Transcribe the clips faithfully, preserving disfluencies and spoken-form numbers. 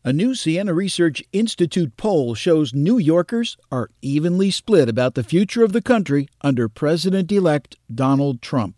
A new Siena Research Institute poll shows New Yorkers are evenly split about the future of the country under President-elect Donald Trump.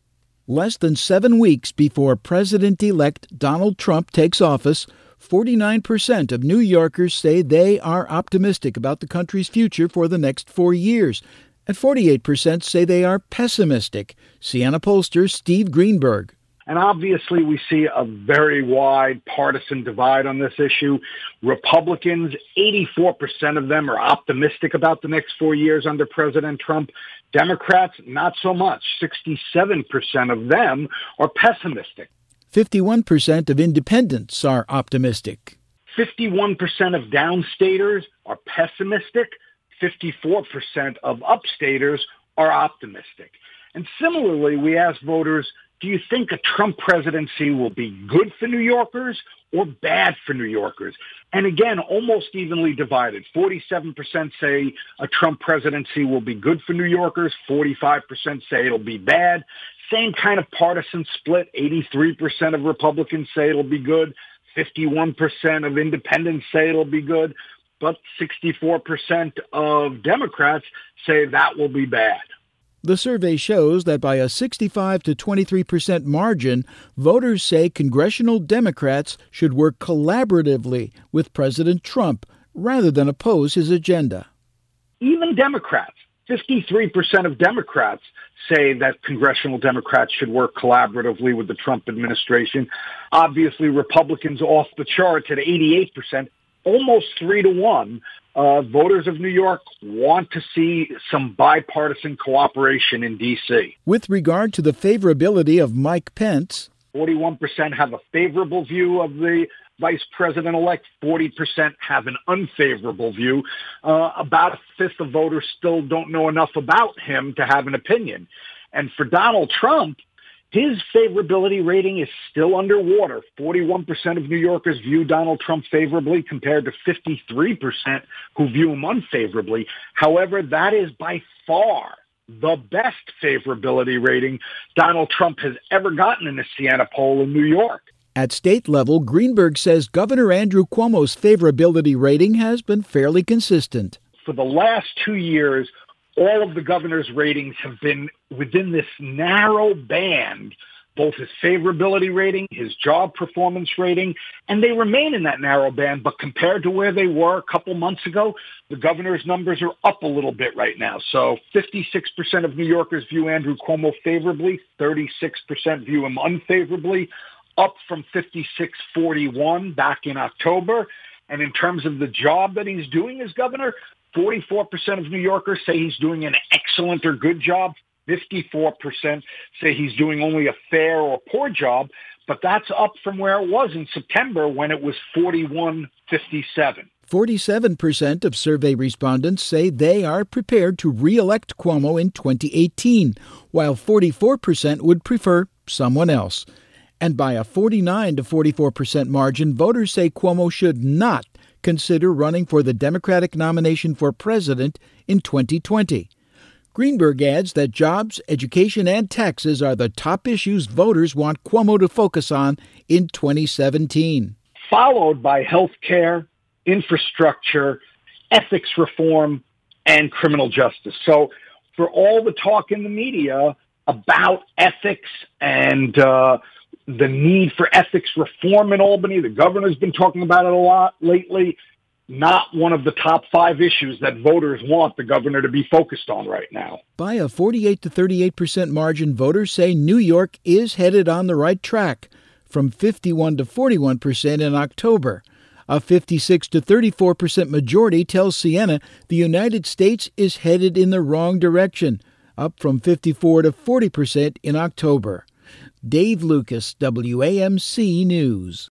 Less than seven weeks before President-elect Donald Trump takes office, forty-nine percent of New Yorkers say they are optimistic about the country's future for the next four years, and forty-eight percent say they are pessimistic. Siena pollster Steve Greenberg. And obviously, we see a very wide partisan divide on this issue. Republicans, eighty-four percent of them are optimistic about the next four years under President Trump. Democrats, not so much. sixty-seven percent of them are pessimistic. fifty-one percent of independents are optimistic. fifty-one percent of downstaters are pessimistic. fifty-four percent of upstaters are optimistic. And similarly, we asked voters, do you think a Trump presidency will be good for New Yorkers or bad for New Yorkers? And again, almost evenly divided. forty-seven percent say a Trump presidency will be good for New Yorkers. forty-five percent say it'll be bad. Same kind of partisan split. eighty-three percent of Republicans say it'll be good. fifty-one percent of independents say it'll be good. But sixty-four percent of Democrats say that will be bad. The survey shows that by a sixty-five to twenty-three percent margin, voters say congressional Democrats should work collaboratively with President Trump rather than oppose his agenda. Even Democrats, fifty-three percent of Democrats say that congressional Democrats should work collaboratively with the Trump administration. Obviously, Republicans off the charts at eighty-eight percent, almost three to one. Uh, voters of New York want to see some bipartisan cooperation in D C. With regard to the favorability of Mike Pence, forty-one percent have a favorable view of the vice president-elect. forty percent have an unfavorable view. Uh, about a fifth of voters still don't know enough about him to have an opinion. And for Donald Trump, his favorability rating is still underwater. forty-one percent of New Yorkers view Donald Trump favorably compared to fifty-three percent who view him unfavorably. However, that is by far the best favorability rating Donald Trump has ever gotten in a Siena poll in New York. At state level, Greenberg says Governor Andrew Cuomo's favorability rating has been fairly consistent. For the last two years, all of the governor's ratings have been within this narrow band, both his favorability rating, his job performance rating, and they remain in that narrow band. But compared to where they were a couple months ago, the governor's numbers are up a little bit right now. So fifty-six percent of New Yorkers view Andrew Cuomo favorably, thirty-six percent view him unfavorably, up from fifty-six forty-one back in October. And in terms of the job that he's doing as governor, forty-four percent of New Yorkers say he's doing an excellent or good job. fifty-four percent say he's doing only a fair or poor job. But that's up from where it was in September when it was forty-one fifty-seven. forty-seven percent of survey respondents say they are prepared to re-elect Cuomo in twenty eighteen, while forty-four percent would prefer someone else. And by a forty-nine to forty-four percent margin, voters say Cuomo should not consider running for the Democratic nomination for president in twenty twenty. Greenberg adds that jobs, education, and taxes are the top issues voters want Cuomo to focus on in twenty seventeen. Followed by health care, infrastructure, ethics reform, and criminal justice. So for all the talk in the media about ethics and uh, the need for ethics reform in Albany, the governor's been talking about it a lot lately. Not one of the top five issues that voters want the governor to be focused on right now. By a forty-eight to thirty-eight percent margin, voters say New York is headed on the right track, from fifty-one to forty-one percent in October. A fifty-six to thirty-four percent majority tells Siena the United States is headed in the wrong direction, up from fifty-four to forty percent in October. Dave Lucas, W A M C News.